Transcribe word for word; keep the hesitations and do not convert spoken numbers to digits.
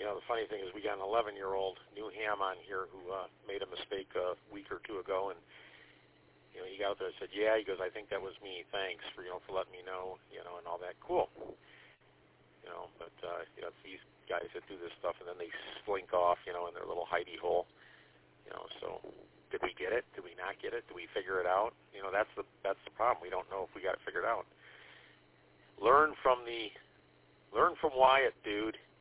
you know, the funny thing is we got an eleven-year-old new ham on here who uh, made a mistake a week or two ago, and you know, he got out there and said, yeah, he goes, I think that was me. Thanks for, you know, for letting me know, you know, and all that. Cool. You know, but, uh, you know, it's these guys that do this stuff and then they slink off, you know, in their little hidey hole. You know, so did we get it? Did we not get it? Did we figure it out? You know, that's the that's the problem. We don't know if we got it figured out. Learn from the, learn from Wyatt, dude.